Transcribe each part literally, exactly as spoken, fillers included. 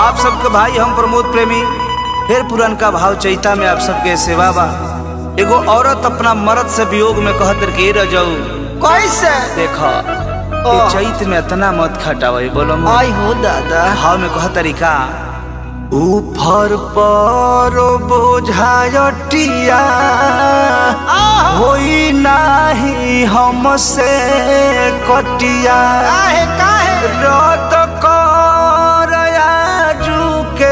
आप सबके भाई हम प्रमोद प्रेमी फिर पुरनका भाव चैता में आप सबके सेवा बा। एगो औरत अपना मर्द से वियोग में कहत के रह जाऊ कैसे देखा ये चैत में इतना मत खटावे बोलो आई हो दादा भाव में कह तरीका ऊपर पर बोझायटिया होई नाही हमसे कटिया काहे काहे रत कर आजुके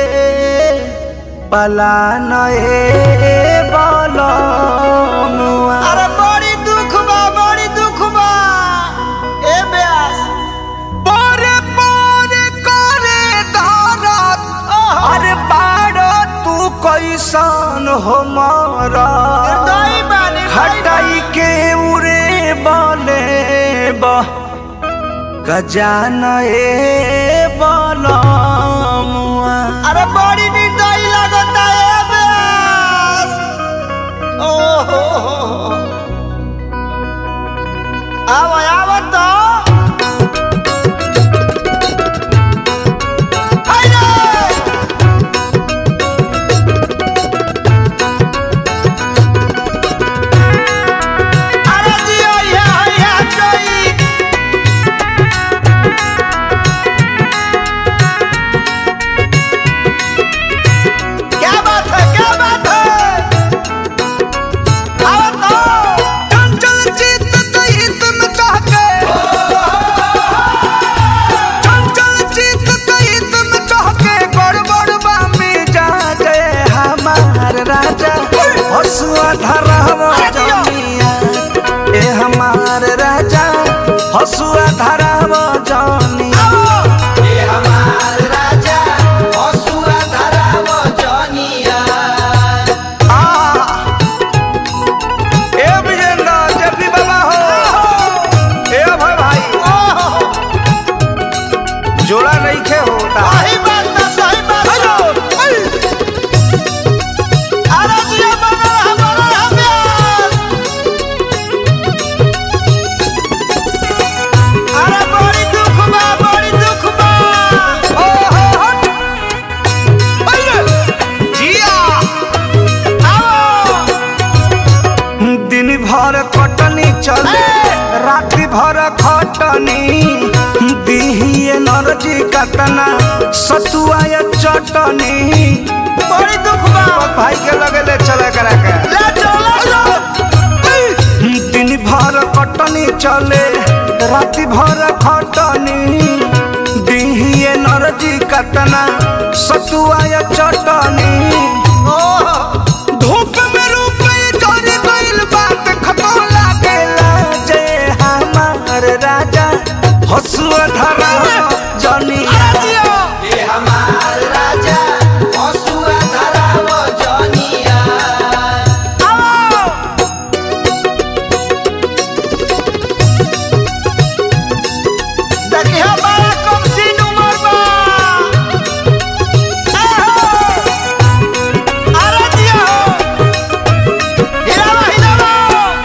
पलान ए बलनुआ। अरे बड़ी दुख बा बड़ी दुख बा ए ब्यास पोरे पोरे करे धरत अरे बाड़ो तू कैसन हो मारा दई बानी खटाई के उरे बले बा गजान ए बलमुआ। अरे बड़ी निर्दयी लगता है ब्यास ओ हो हो आओ आओ तो हसुआ धरावो जनिया ए हमार राजा हसुआ धरावो जनिया ए हमार राजा हसुआ धरावो जनिया। आ ए विजेंद्र जपी बाबा हो ए भाई भाई जोड़ा नहीं खे होता सही बात ना सही बात चले राति भर खटनी दिहिए नरजी कतना सतुआ या चटनी बड़ी दुख बा भाई के लगे ले चले करा के ले चलो दिन भर कटनी चले राति भर खटनी दिहिए नरजी कतना सतुआ या चटनी धूप में रूप जरी गइल बात खतो लागेला जय हमार राजा हसुआ धरा जनिया ए हमार राजा हसुआ धरावो जनिया। देखिए बड़ा कम सीन उमर बा अरे दिया हिलावा हिलावा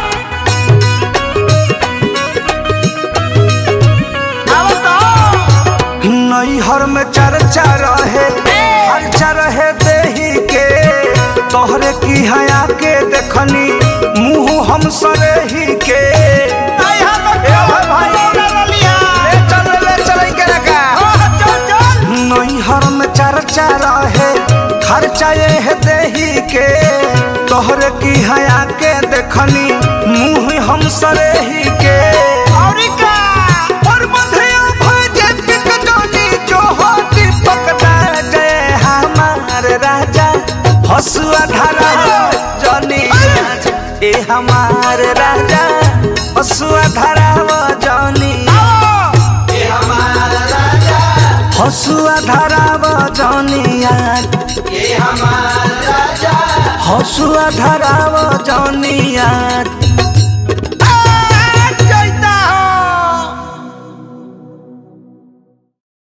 आओ तो नैहर में चर्चा रहे हर्चा रहे देही के तोहरे की हया के देखनी मुँह हम सरेही के आई हम भाई लिया ले चल ले चल के लगा चल चल नैहर में चर्चा रहे खर्चा ये देही के तोहरे की हया के देखनी मुँह हम सरेही के और का और मधेय भजे पिकटनी जो हो दीपक जय हमार राजा हसुआ धरा जनिया ए हमार राजा हसुआ धरा जनिया ए हमार राजा हसुआ धरा जनिया ए हमार राजा हसुआ धरा जनिया